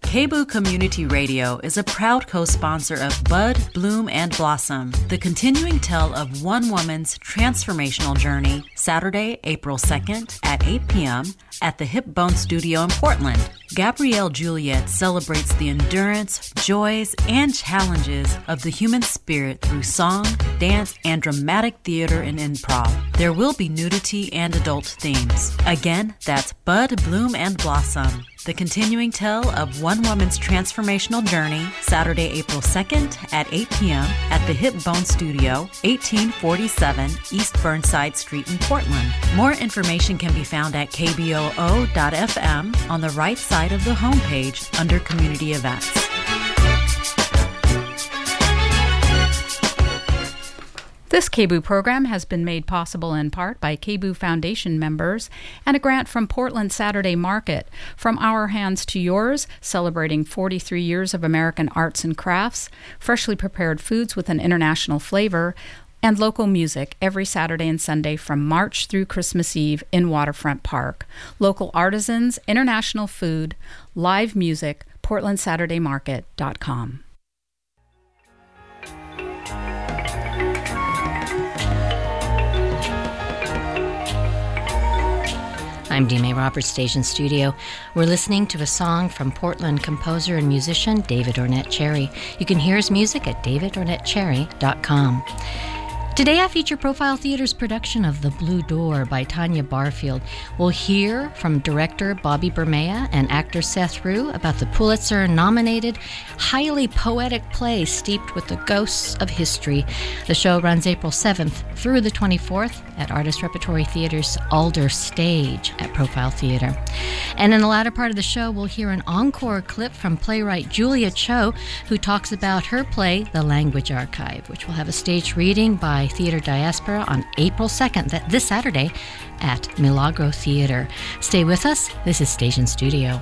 KBOO Community Radio is a proud co-sponsor of Bud, Bloom, and Blossom, the continuing tale of one woman's transformational journey, Saturday, April 2nd at 8 p.m. at the Hip Bone Studio in Portland. Gabrielle Juliet celebrates the endurance, joys, and challenges of the human spirit through song, dance, and dramatic theater and improv. There will be nudity and adult themes. Again, that's Bud, Bloom, and Blossom, the continuing tale of one woman's transformational journey, Saturday, April 2nd at 8 p.m. at the Hip Bone Studio, 1847 East Burnside Street in Portland. More information can be found at kboo.fm on the right side of the homepage under Community Events. This KBOO program has been made possible in part by KBOO Foundation members and a grant from Portland Saturday Market. From our hands to yours, celebrating 43 years of American arts and crafts, freshly prepared foods with an international flavor, and local music every Saturday and Sunday from March through Christmas Eve in Waterfront Park. Local artisans, international food, live music, portlandsaturdaymarket.com. I'm Dee Mae Roberts, Station Studio. We're listening to a song from Portland composer and musician David Ornette Cherry. You can hear his music at davidornettecherry.com. Today I feature Profile Theater's production of The Blue Door by Tanya Barfield. We'll hear from director Bobby Bermea and actor Seth Rue about the Pulitzer-nominated, highly poetic play steeped with the ghosts of history. The show runs April 7th through the 24th at Artist Repertory Theater's Alder Stage at Profile Theater. And in the latter part of the show, we'll hear an encore clip from playwright Julia Cho, who talks about her play, The Language Archive, which will have a staged reading by Theater Diaspora on April 2nd, this Saturday, at Milagro Theater. Stay with us. This is Station Studio.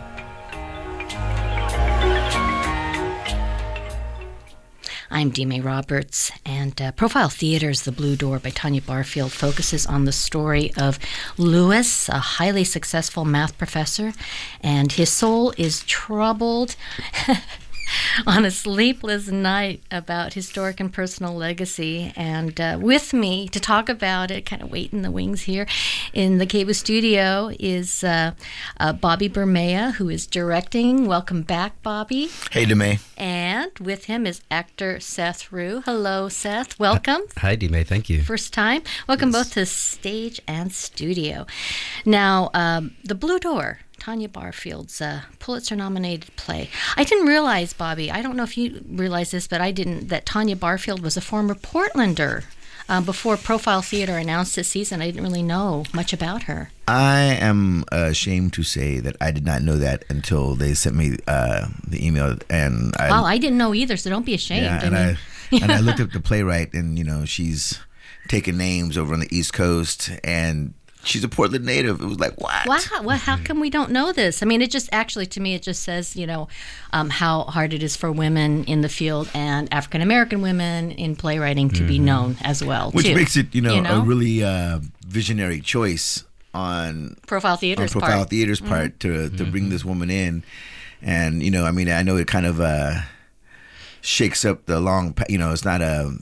I'm Dee Mae Roberts, and Profile Theater's The Blue Door by Tanya Barfield focuses on the story of Louis, a highly successful math professor, and his soul is troubled on a sleepless night about historic and personal legacy. And with me to talk about it, kind of waiting in the wings here in the KBOO studio, is Bobby Bermea, who is directing. Welcome back, Bobby. Hey, Dee Mae. And with him is actor Seth Rue. Hello, Seth. Welcome. Hi, Dee Mae. Thank you. First time. Welcome both to stage and studio. Now, The Blue Door, Tanya Barfield's Pulitzer-nominated play. I didn't realize, Bobby, I don't know if you realize this, but I didn't, that Tanya Barfield was a former Portlander. Before Profile Theater announced this season, I didn't really know much about her. I am ashamed to say that I did not know that until they sent me the email. And I didn't know either, so don't be ashamed. Yeah, and I looked up the playwright, and, she's taken names over on the East Coast, and she's a Portland native. It was like, what? Wow. Well, how come we don't know this? I mean, it just actually, to me, it just says, how hard it is for women in the field and African-American women in playwriting to be known as well, Which too. makes it, a really visionary choice on Profile Theater's part to bring this woman in. And, I know it kind of shakes up the long, it's not a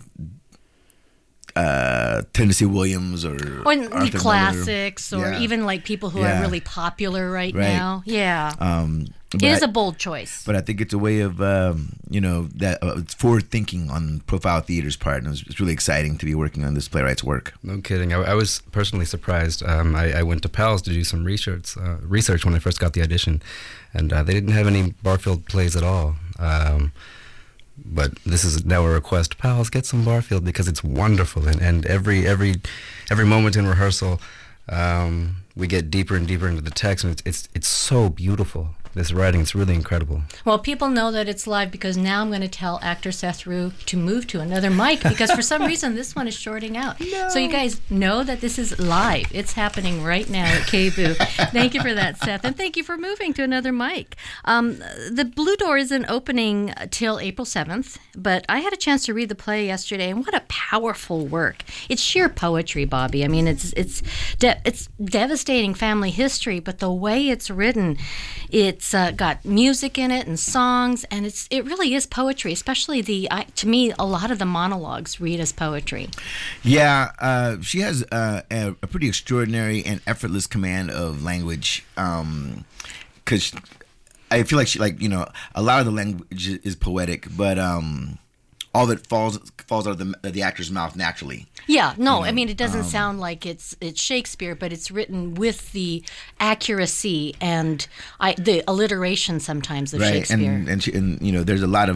Tennessee Williams or Arthur classics Miller. or even like people who are really popular right now. Yeah. It is a bold choice. But I think it's a way of, it's forward thinking on Profile Theater's part. And it's really exciting to be working on this playwright's work. No kidding. I was personally surprised. I went to PALS to do some research when I first got the audition. And they didn't have any Barfield plays at all. But this is now a request. Pals, get some Barfield because it's wonderful, and every moment in rehearsal, we get deeper and deeper into the text, and it's so beautiful. This writing, it's really incredible. Well, people know that it's live because now I'm going to tell actor Seth Rue to move to another mic because for some reason this one is shorting out. No. So you guys know that this is live. It's happening right now at KBOO. Thank you for that, Seth, and thank you for moving to another mic. The Blue Door isn't opening till April 7th, but I had a chance to read the play yesterday, and what a powerful work. It's sheer poetry, Bobby. I mean, it's devastating family history, but the way it's written, it's it's got music in it and songs, and it really is poetry. Especially to me, a lot of the monologues read as poetry. Yeah, she has a pretty extraordinary and effortless command of language. Because I feel like a lot of the language is poetic, but all of it falls out of the actor's mouth naturally. Yeah, no, I mean, it doesn't sound like it's Shakespeare, but it's written with the accuracy and the alliteration sometimes of Shakespeare. And there's a lot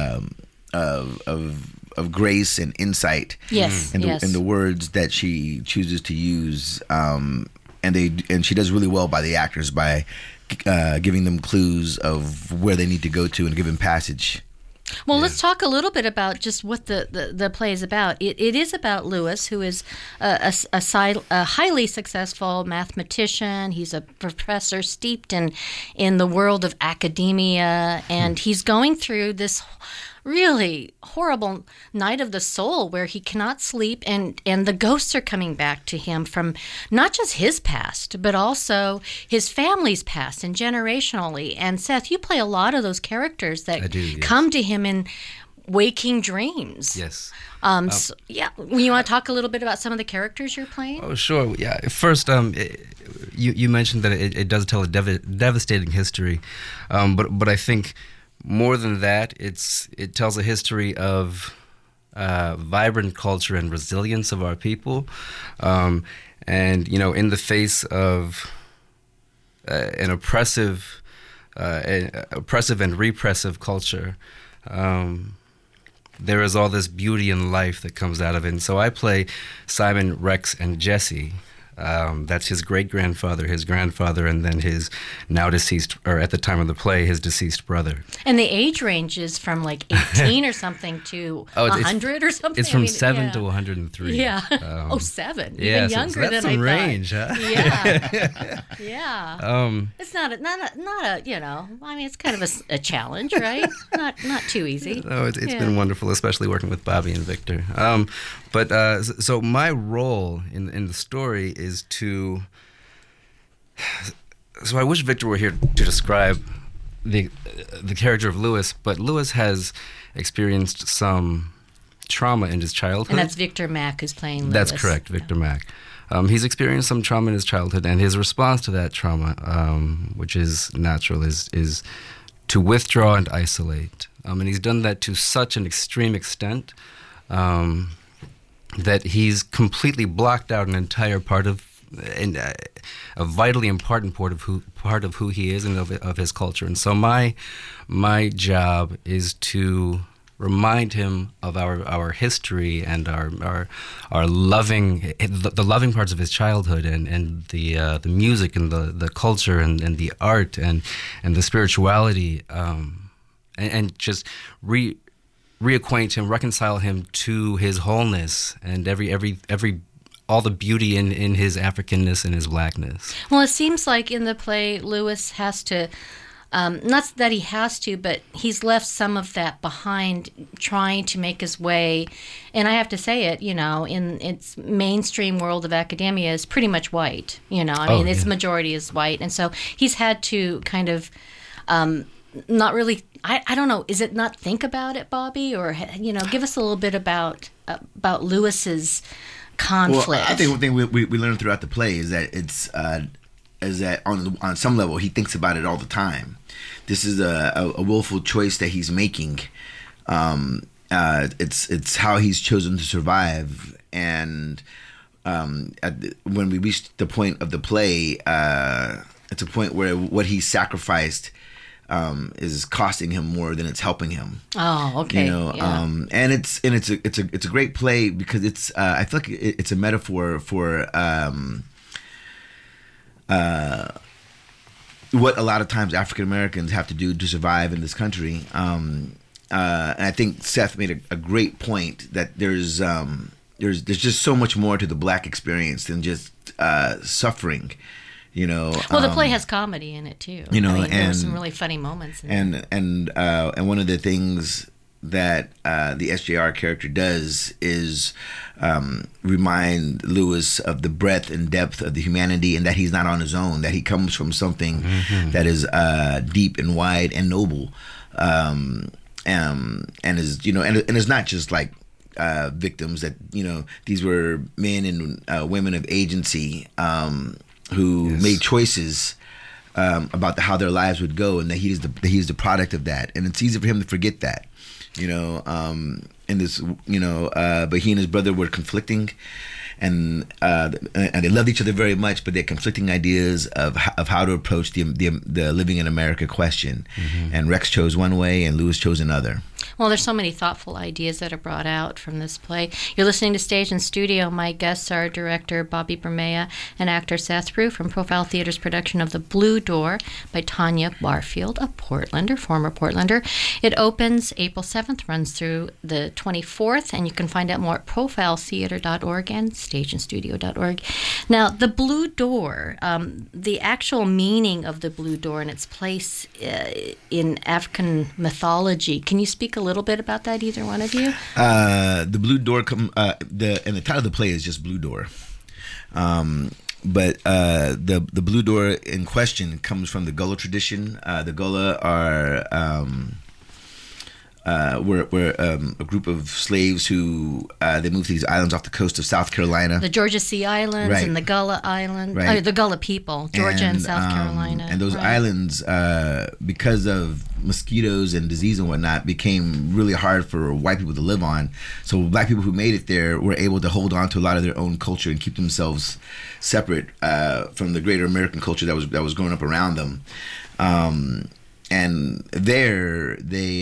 of grace and insight. Yes, in the words that she chooses to use, and she does really well by the actors by giving them clues of where they need to go to and giving passage. Well, let's talk a little bit about just what the play is about. It is about Lewis, who is a highly successful mathematician. He's a professor steeped in the world of academia, and he's going through this really horrible night of the soul where he cannot sleep, and the ghosts are coming back to him from not just his past, but also his family's past and generationally. And Seth, you play a lot of those characters that come to him in waking dreams. Yes. So, yeah, you want to talk a little bit about some of the characters you're playing? Oh, sure. Yeah. First, you mentioned that it does tell a devastating history, but I think more than that, it tells a history of vibrant culture and resilience of our people, and in the face of an oppressive and repressive culture, there is all this beauty and life that comes out of it. And so I play Simon, Rex, and Jesse. That's his great-grandfather, his grandfather, and then his now deceased, or at the time of the play, his deceased brother. And the age range is from like 18 or something to 100 or something? It's from 7 to 7. Yeah. 7. Yeah, Even younger so that's than some I range, thought. huh? Yeah. It's not a, I mean, it's kind of a challenge, right? Not too easy. No, it's been wonderful, especially working with Bobby and Victor. So my role in the story is to. So I wish Victor were here to describe the character of Lewis, but Lewis has experienced some trauma in his childhood. And that's Victor Mack who's playing Lewis. That's correct, Victor Mack. He's experienced some trauma in his childhood, and his response to that trauma, which is natural, is to withdraw and isolate. And he's done that to such an extreme extent that he's completely blocked out an entire part of, a vitally important part of who he is and of his culture. And so my job is to remind him of our history and our loving, the loving parts of his childhood, and the music and the culture and the art and the spirituality, and just reacquaint him, reconcile him to his wholeness and all the beauty in his Africanness and his blackness. Well, it seems like in the play, Lewis has to, not that he has to, but he's left some of that behind, trying to make his way. And I have to say it, in its mainstream world of academia is pretty much white. Its majority is white. And so he's had to kind of not really, I don't know, is it not think about it, Bobby? Or, give us a little bit about Lewis's conflict. Well, I think one thing we learn throughout the play is that on some level he thinks about it all the time. This is a willful choice that he's making. It's how he's chosen to survive, and when we reach the point of the play, it's a point where what he sacrificed is costing him more than it's helping him. Oh, okay. And it's a great play because it's I feel like it's a metaphor for what a lot of times African Americans have to do to survive in this country. And I think Seth made a great point that there's just so much more to the Black experience than just suffering. Well, the play has comedy in it too. There are some really funny moments in and one of the things that the SJR character does is remind Lewis of the breadth and depth of the humanity, and that he's not on his own, that he comes from something that is deep and wide and noble, and is, you know, and it's not just like victims, that, you know, these were men and women of agency who made choices about how their lives would go, and that he's the product of that, and it's easy for him to forget that, you know. In this, you know, but he and his brother were conflicting, and they loved each other very much, but they're conflicting ideas of how to approach the living in America question. And Rex chose one way, and Lewis chose another. Well, there's so many thoughtful ideas that are brought out from this play. You're listening to Stage and Studio. My guests are director Bobby Bermea and actor Seth Rue from Profile Theater's production of The Blue Door by Tanya Barfield, a Portlander, former Portlander. It opens April 7th, runs through the 24th, and you can find out more at profiletheater.org and stageandstudio.org. Now, The Blue Door, the actual meaning of the Blue Door and its place in African mythology. Can you speak a little bit about that, either one of you? The Blue Door, and the title of the play is just Blue Door. But the Blue Door in question comes from the Gullah tradition. The Gullah are were a group of slaves who they moved to these islands off the coast of South Carolina. The Georgia Sea Islands, right, and the Gullah Island, the Gullah people, Georgia and South Carolina. And those islands, because of mosquitoes and disease and whatnot, became really hard for white people to live on. So black people who made it there were able to hold on to a lot of their own culture and keep themselves separate from the greater American culture that was growing up around them. And there,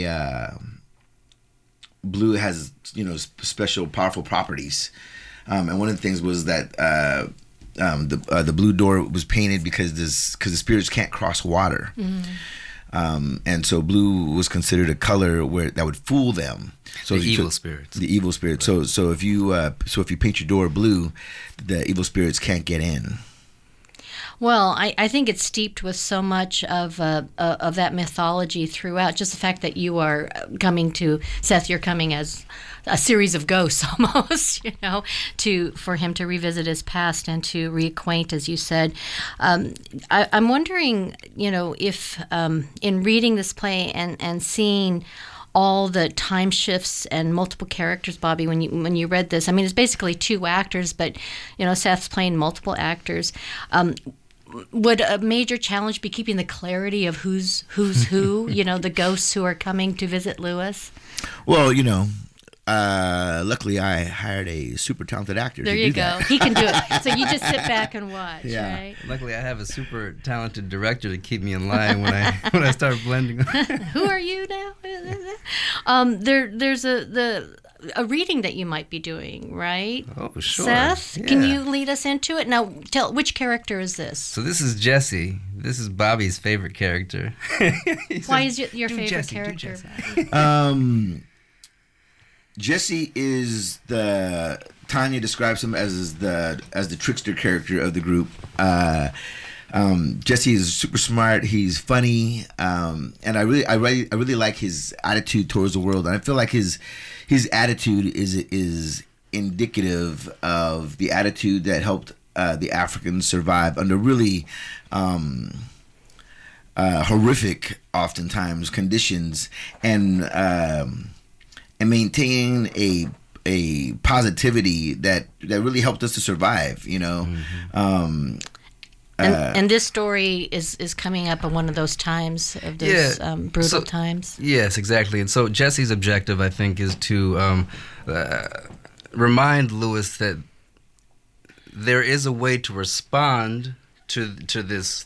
blue has, you know, special, powerful properties. And one of the things was that the Blue Door was painted because the spirits can't cross water. And so blue was considered a color that would fool them. So the evil spirits. The evil spirits. Right. So if you paint your door blue, the evil spirits can't get in. Well, I think it's steeped with so much of that mythology throughout. Just the fact that you are coming to, Seth, you're coming as a series of ghosts almost, you know, for him to revisit his past and to reacquaint, as you said. I'm wondering, you know, if in reading this play and seeing all the time shifts and multiple characters, Bobby, when you read this, I mean, it's basically two actors, but, you know, Seth's playing multiple actors. Would a major challenge be keeping the clarity of who's who, you know, the ghosts who are coming to visit Lewis? Well, you know, luckily I hired a super talented actor. There you go. He can do it. So you just sit back and watch, right? Luckily I have a super talented director to keep me in line when I start blending. Who are you now? There's a reading that you might be doing, right? Oh, sure. Seth, yeah. Can you lead us into it? Now, tell, which character is this? So this is Jesse. This is Bobby's favorite character. Why is your favorite character? Jesse is Tanya describes him as the trickster character of the group. Jesse is super smart. He's funny, and I really like his attitude towards the world. And I feel like his attitude is indicative of the attitude that helped the Africans survive under really horrific, oftentimes, conditions, and maintain a positivity that really helped us to survive. You know. Mm-hmm. And this story is coming up at one of those times, of those brutal times. Yes, exactly. And so Jesse's objective, I think, is to remind Lewis that there is a way to respond to this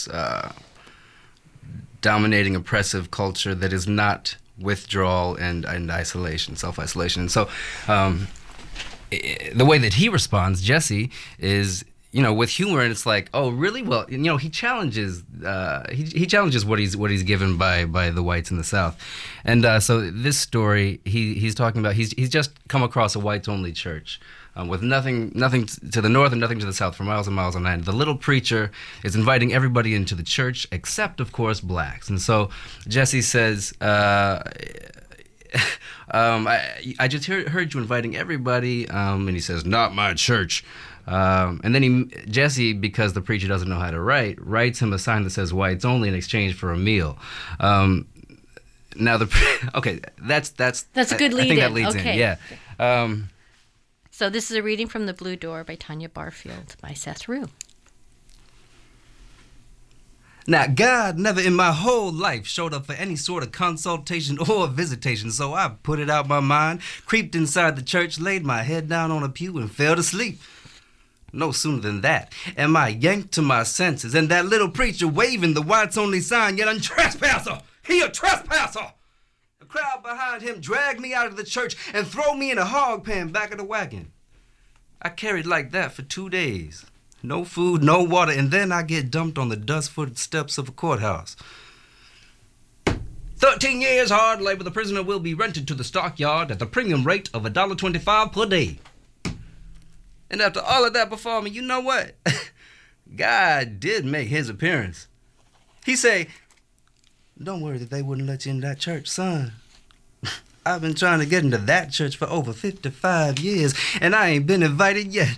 dominating, oppressive culture that is not withdrawal and isolation, self-isolation. And so the way that he responds, Jesse, is, you know, with humor, and it's like, oh, really? Well, you know, he challenges he challenges what he's given by the whites in the South, and so this story he's talking about he's just come across a whites only church with nothing to the north and nothing to the south for miles and miles on end. The little preacher is inviting everybody into the church except, of course, blacks, and so Jesse says. I just heard you inviting everybody, and he says, not my church. And then Jesse, because the preacher doesn't know how to write, writes him a sign that says whites only in exchange for a meal. Now okay, that's a good lead. I think that leads in, yeah. So this is a reading from The Blue Door by Tanya Barfield by Seth Rue. Now, God never in my whole life showed up for any sort of consultation or visitation, so I put it out my mind, creeped inside the church, laid my head down on a pew, and fell to sleep. No sooner than that am I yanked to my senses, and that little preacher waving the whites-only sign, yet I'm trespasser! He a trespasser! The crowd behind him dragged me out of the church and throw me in a hog pen back of the wagon. I carried like that for 2 days. No food, no water, and then I get dumped on the dust-footed steps of a courthouse. 13 years hard labor, the prisoner will be rented to the stockyard at the premium rate of $1.25 per day. And after all of that before me, you know what? God did make his appearance. He say, don't worry that they wouldn't let you in that church, son. I've been trying to get into that church for over 55 years, and I ain't been invited yet.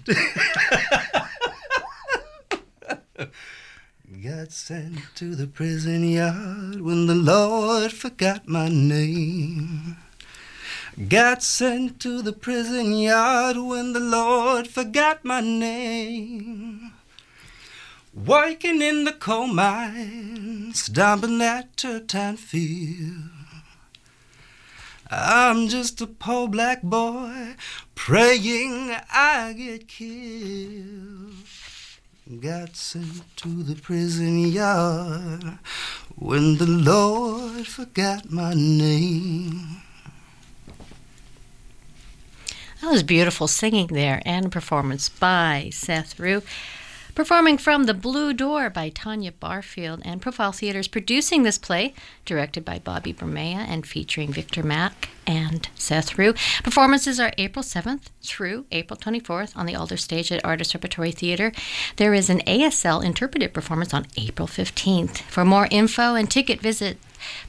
Got sent to the prison yard when the Lord forgot my name. Got sent to the prison yard when the Lord forgot my name. Working in the coal mines, down in that turpentine field. I'm just a poor black boy praying I get killed. Got sent to the prison yard when the Lord forgot my name. That was beautiful singing there and performance by Seth Rue. Performing from The Blue Door by Tanya Barfield, and Profile Theater is producing this play, directed by Bobby Bermea and featuring Victor Mack and Seth Rue. Performances are April 7th through April 24th on the Alder Stage at Artist Repertory Theater. There is an ASL interpreted performance on April 15th. For more info and tickets, visit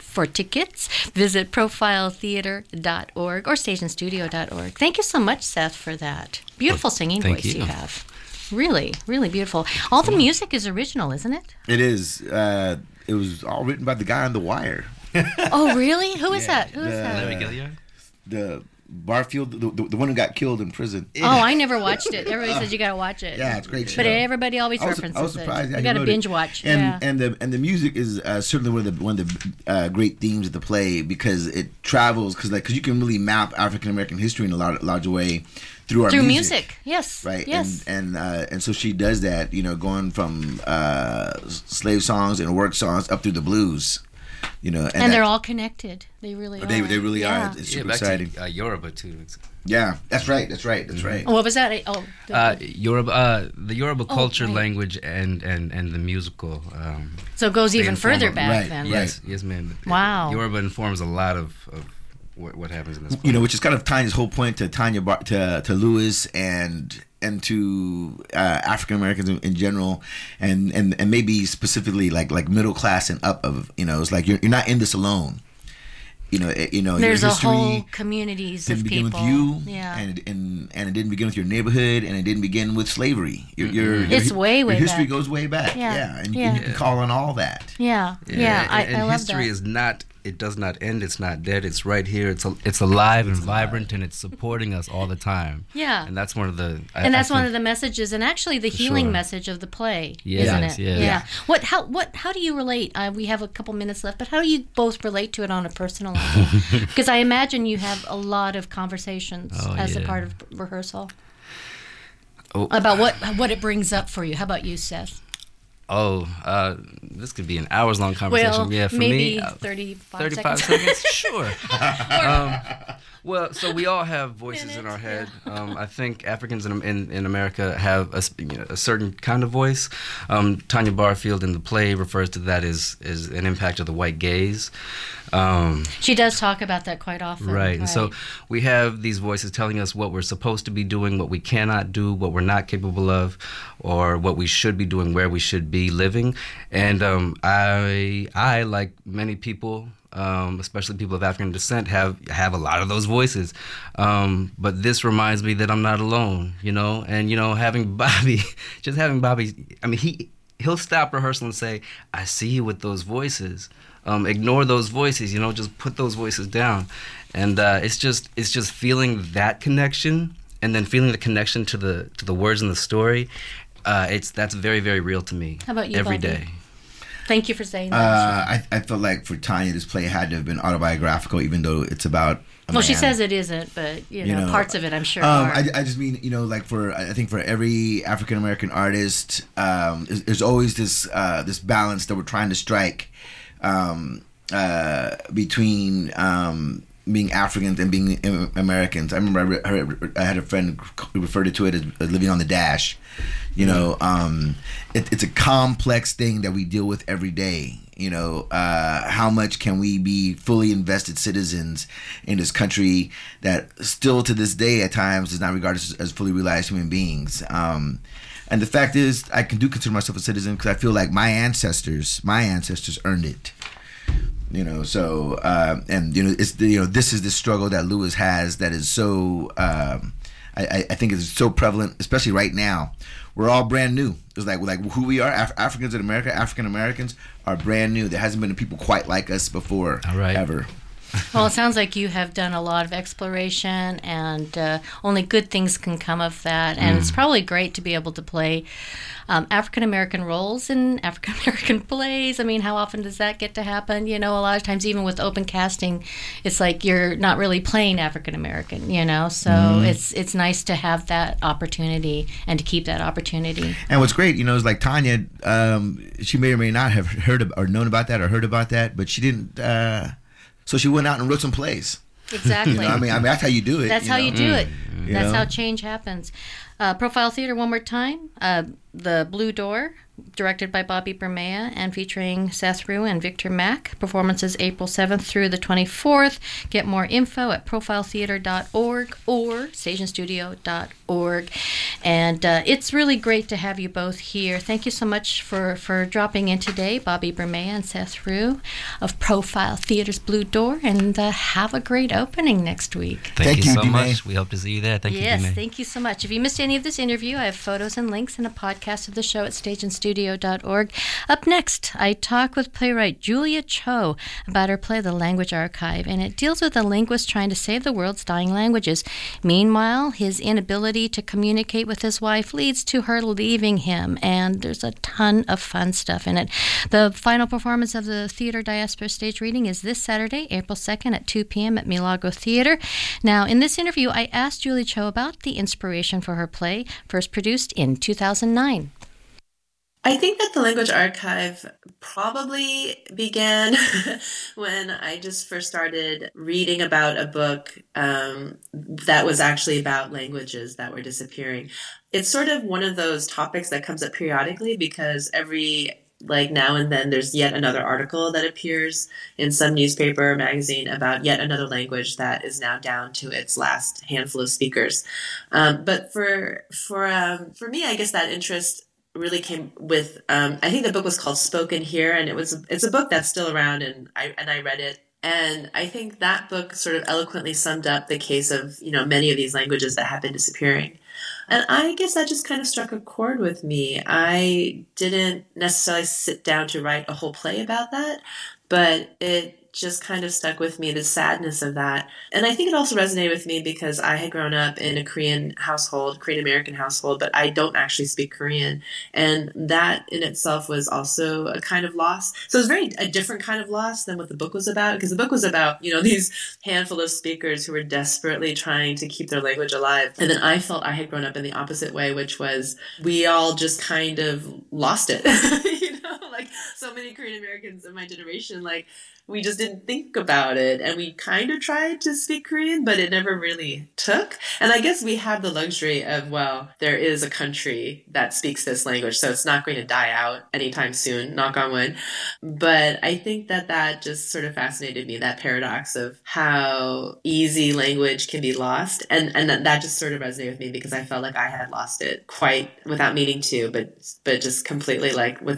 profiletheater.org or stationstudio.org. Thank you so much, Seth, for that beautiful singing voice you have. Really, really beautiful. All the music is original, isn't it? It is. It was all written by the guy on The Wire. Oh, really? Who is that? Who is that? Larry Gilliard? The Barfield, the one who got killed in prison. Oh, I never watched it. Everybody says you got to watch it. Yeah, it's a great show. But everybody always references I was surprised. it. You got to binge watch. And the music is certainly one of the great themes of the play, because it travels, because you can really map African American history in a larger way through our music. Yes, right. Yes, and so she does that. Going from slave songs and work songs up through the blues. And they're all connected. They really are. They really are. It's super exciting. Yoruba too. Yeah, that's right. What was that? Yoruba, the Yoruba culture, language, and the musical. So it goes even further back then. Yes, ma'am. Wow. Yoruba informs a lot of what happens in this. Which is kind of Tanya's whole point to to Lewis and to African Americans in general, and maybe specifically like middle class and up of it's like you're not in this alone. There's your a whole communities of people. Didn't begin with you, and it didn't begin with your neighborhood, and it didn't begin with slavery. It's way history back. goes way back. And you can call on all that. I love history that. is not. It does not end. It's not dead. It's right here. It's alive and vibrant, and it's supporting us all the time. Yeah, and that's one of the. One of the messages, and actually the healing message of the play, isn't it? Yeah. How do you relate? We have a couple minutes left, but how do you both relate to it on a personal level? Because I imagine you have a lot of conversations as a part of rehearsal about what it brings up for you. How about you, Seth? This could be an hours-long conversation. Well, for maybe me, 35 seconds. Sure. Well, so we all have voices in our head. I think Africans in America have a certain kind of voice. Tanya Barfield in the play refers to that as an impact of the white gaze. She does talk about that quite often. Right. And so we have these voices telling us what we're supposed to be doing, what we cannot do, what we're not capable of, or what we should be doing, where we should be living. And I like many people, especially people of African descent, have a lot of those voices. But this reminds me that I'm not alone, and, having Bobby, I mean, he'll stop rehearsal and say, I see you with those voices. Ignore those voices, just put those voices down. And it's just feeling that connection, and then feeling the connection to the words in the story. That's very, very real to me. How about you, every Bobby? day. Thank you for saying that. I felt like for Tanya, this play had to have been autobiographical, even though it's about a man. She says it isn't, but parts of it, I'm sure. Are. I just mean, like I think for every African American artist, there's always this balance that we're trying to strike between being Africans and being Americans. I remember I had a friend who referred to it as living on the dash. It's a complex thing that we deal with every day. How much can we be fully invested citizens in this country that still to this day at times is not regarded as fully realized human beings? And the fact is, I do consider myself a citizen because I feel like my ancestors earned it. It's this is the struggle that Lewis has that is so I think is so prevalent, especially right now. We're all brand new. It's like who we are, Africans in America, African Americans are brand new. There hasn't been people quite like us before, ever. Well, it sounds like you have done a lot of exploration, and only good things can come of that. And it's probably great to be able to play African-American roles in African-American plays. I mean, how often does that get to happen? A lot of times, even with open casting, it's like you're not really playing African-American, So it's nice to have that opportunity and to keep that opportunity. And what's great, is like Tanya, she may or may not have heard or known about that or heard about that, but she didn't... So she went out and wrote some plays. Exactly. I mean, that's how you do it. That's how you do it. That's how change happens. Profile Theater, one more time. The Blue Door, directed by Bobby Bermea and featuring Seth Rue and Victor Mack. Performances April 7th through the 24th. Get more info at profiletheater.org or stationstudio.org. And it's really great to have you both here. Thank you so much for dropping in today, Bobby Bermea and Seth Rue of Profile Theater's Blue Door. And have a great opening next week. Thank you so much. We hope to see you there. Thank you, Yes, Dime. thank you so much. If you missed any of this interview, I have photos and links and a podcast of the show at stationstudio.org. Up next, I talk with playwright Julia Cho about her play The Language Archive, and it deals with a linguist trying to save the world's dying languages. Meanwhile, his inability to communicate with his wife leads to her leaving him, and there's a ton of fun stuff in it. The final performance of the Theater Diaspora stage reading is this Saturday, April 2nd at 2 p.m. at Milagro Theater. Now, in this interview, I asked Julia Cho about the inspiration for her play, first produced in 2009. I think that the Language Archive probably began when I just first started reading about a book that was actually about languages that were disappearing. It's sort of one of those topics that comes up periodically because every now and then there's yet another article that appears in some newspaper or magazine about yet another language that is now down to its last handful of speakers. But for me, I guess that interest really came with I think the book was called Spoken Here, and it's a book that's still around, and I read it, and I think that book sort of eloquently summed up the case of many of these languages that have been disappearing. And I guess that just kind of struck a chord with me. I didn't necessarily sit down to write a whole play about that, but it just kind of stuck with me, the sadness of that. And I think it also resonated with me because I had grown up in a Korean American household, but I don't actually speak Korean. And that in itself was also a kind of loss. So it was a different kind of loss than what the book was about, because the book was about, these handful of speakers who were desperately trying to keep their language alive. And then I felt I had grown up in the opposite way, which was we all just kind of lost it. Like so many Korean Americans of my generation, we just didn't think about it, and we kind of tried to speak Korean, but it never really took. And I guess we have the luxury of, there is a country that speaks this language, so it's not going to die out anytime soon, knock on wood. But I think that just sort of fascinated me, that paradox of how easy language can be lost. And that just sort of resonated with me because I felt like I had lost it quite without meaning to, but just completely without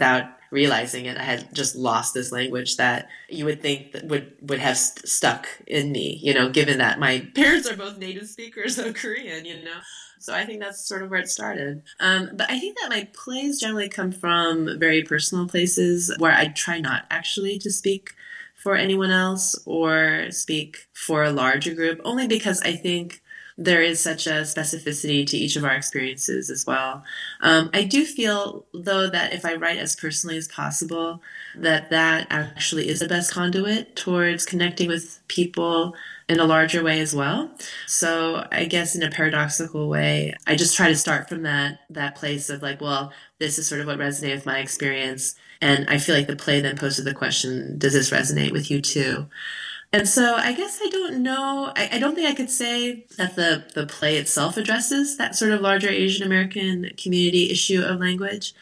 realizing it. I had just lost this language that you would think that would have stuck in me, given that my parents are both native speakers of Korean, So I think that's sort of where it started. But I think that my plays generally come from very personal places where I try not actually to speak for anyone else or speak for a larger group, only because I think there is such a specificity to each of our experiences as well. I do feel, though, that if I write as personally as possible, that actually is the best conduit towards connecting with people in a larger way as well. So I guess in a paradoxical way, I just try to start from that place of like, well, this is sort of what resonated with my experience. And I feel like the play then poses the question, does this resonate with you too? And so I guess I don't know. I don't think I could say that the play itself addresses that sort of larger Asian American community issue of language.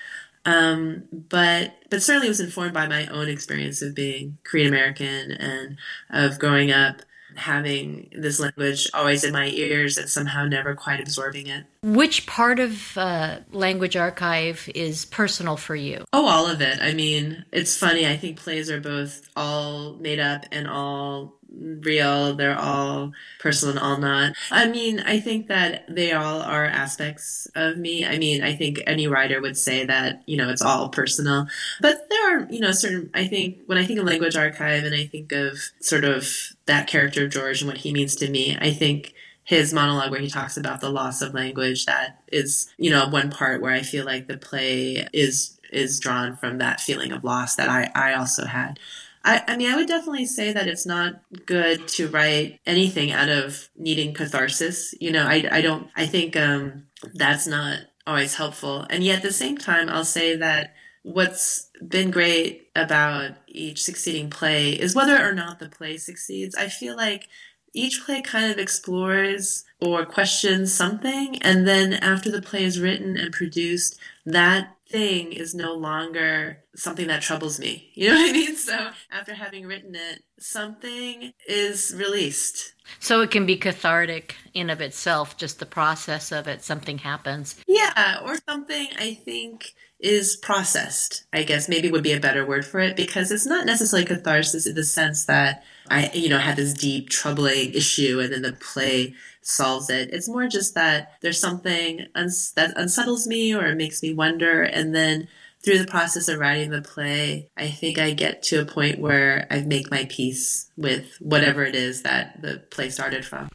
But certainly was informed by my own experience of being Korean American and of growing up having this language always in my ears and somehow never quite absorbing it. Which part of Language Archive is personal for you? Oh, all of it. I mean, it's funny. I think plays are both all made up and all real. They're all personal and all not. I mean, I think that they all are aspects of me. I mean, I think any writer would say that, it's all personal. But there are, certain, I think, when I think of Language Archive and I think of sort of that character of George and what he means to me, I think his monologue where he talks about the loss of language, that is, one part where I feel like the play is drawn from that feeling of loss that I also had. I mean, I would definitely say that it's not good to write anything out of needing catharsis. I think that's not always helpful. And yet at the same time, I'll say that what's been great about each succeeding play is whether or not the play succeeds. I feel like each play kind of explores or questions something, and then after the play is written and produced, that thing is no longer something that troubles me. You know what I mean? So after having written it, something is released. So it can be cathartic in of itself, just the process of it, something happens. Yeah, or something I think is processed, I guess maybe would be a better word for it, because it's not necessarily catharsis in the sense that I, had this deep, troubling issue and then the play solves it. It's more just that there's something that unsettles me or makes me wonder. And then through the process of writing the play, I think I get to a point where I make my peace with whatever it is that the play started from.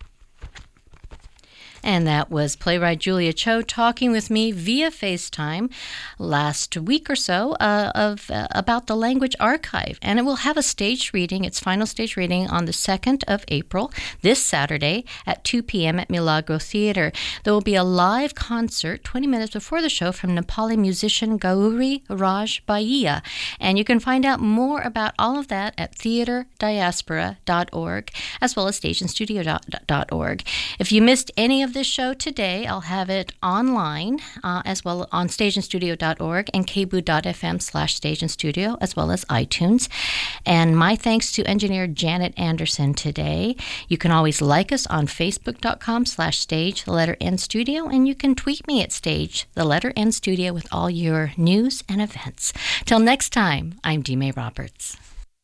And that was playwright Julia Cho talking with me via FaceTime last week or so about the Language Archive. And it will have a staged reading, its final stage reading, on the 2nd of April, this Saturday at 2 p.m. at Milagro Theater. There will be a live concert 20 minutes before the show from Nepali musician Gauri Raj Bahia. And you can find out more about all of that at theaterdiaspora.org as well as stageandstudio.org. If you missed any of this show today, I'll have it online as well on stageandstudio.org and kboo.fm/stageandstudio as well as iTunes. And my thanks to engineer Janet Anderson today. You can always like us on facebook.com/stage, the letter N studio, and you can tweet me at stage, the letter N studio, with all your news and events. Till next time, I'm Dime Roberts.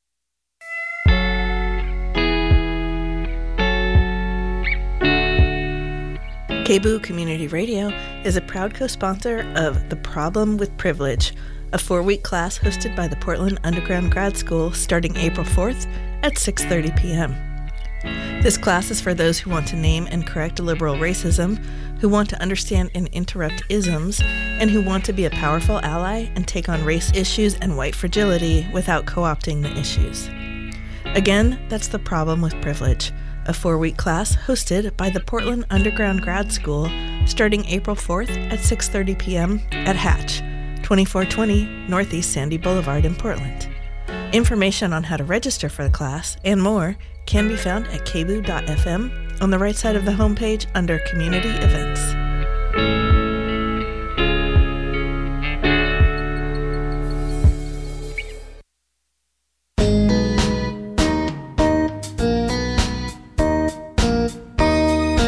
KBOO Community Radio is a proud co-sponsor of The Problem with Privilege, a 4-week class hosted by the Portland Underground Grad School starting April 4th at 6:30 p.m. This class is for those who want to name and correct liberal racism, who want to understand and interrupt isms, and who want to be a powerful ally and take on race issues and white fragility without co-opting the issues. Again, that's The Problem with Privilege, a 4-week class hosted by the Portland Underground Grad School starting April 4th at 6:30 p.m. at Hatch, 2420 Northeast Sandy Boulevard in Portland. Information on how to register for the class and more can be found at kboo.fm on the right side of the homepage under Community Events.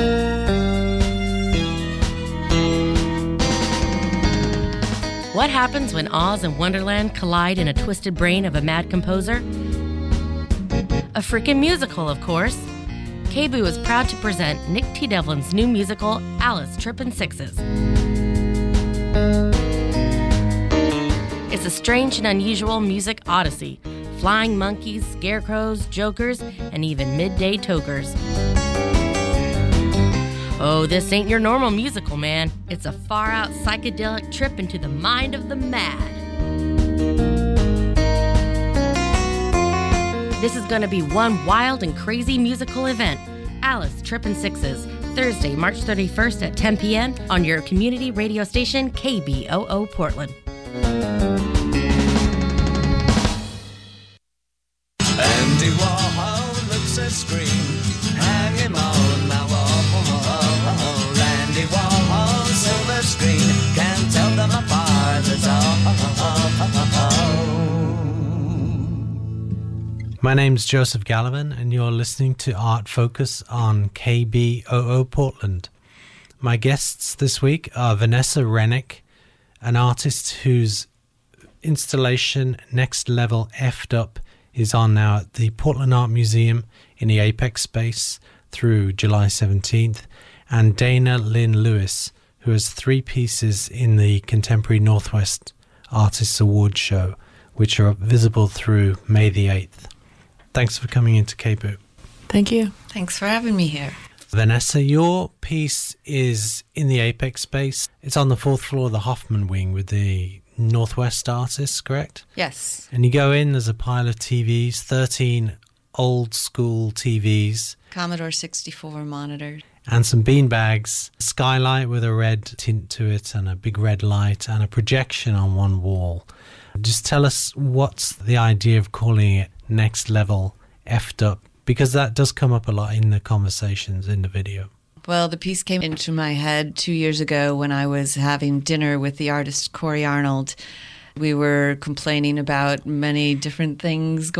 What happened happens when Oz and Wonderland collide in a twisted brain of a mad composer? A freaking musical, of course. KBOO is proud to present Nick T. Devlin's new musical, Alice Trippin' Sixes. It's a strange and unusual music odyssey. Flying monkeys, scarecrows, jokers, and even midday tokers. Oh, this ain't your normal musical, man. It's a far-out psychedelic trip into the mind of the mad. This is going to be one wild and crazy musical event. Alice Trippin' Sixes, Thursday, March 31st at 10 p.m. on your community radio station, KBOO Portland. Andy Warhol looks at screen, hang him on my wall. Andy Warhol, silver screen, can't tell them apart at all. My name's Joseph Gallivan, and you're listening to Art Focus on KBOO Portland. My guests this week are Vanessa Rennick, an artist whose installation Next Level F'd Up is on now at the Portland Art Museum in the Apex space through July 17th, and Dana Lynn Lewis, who has 3 pieces in the Contemporary Northwest Artists Awards show, which are visible through May the 8th. Thanks for coming into KBOO. Thank you. Thanks for having me here. Vanessa, your piece is in the Apex space. It's on the 4th floor of the Hoffman Wing with the Northwest artists, correct? Yes. And you go in, there's a pile of TVs, 13 old school TVs. Commodore 64 monitors. And some beanbags, a skylight with a red tint to it and a big red light and a projection on one wall. Just tell us what's the idea of calling it Next Level F'd Up, because that does come up a lot in the conversations in the video. Well, the piece came into my head 2 years ago when I was having dinner with the artist Corey Arnold. We were complaining about many different things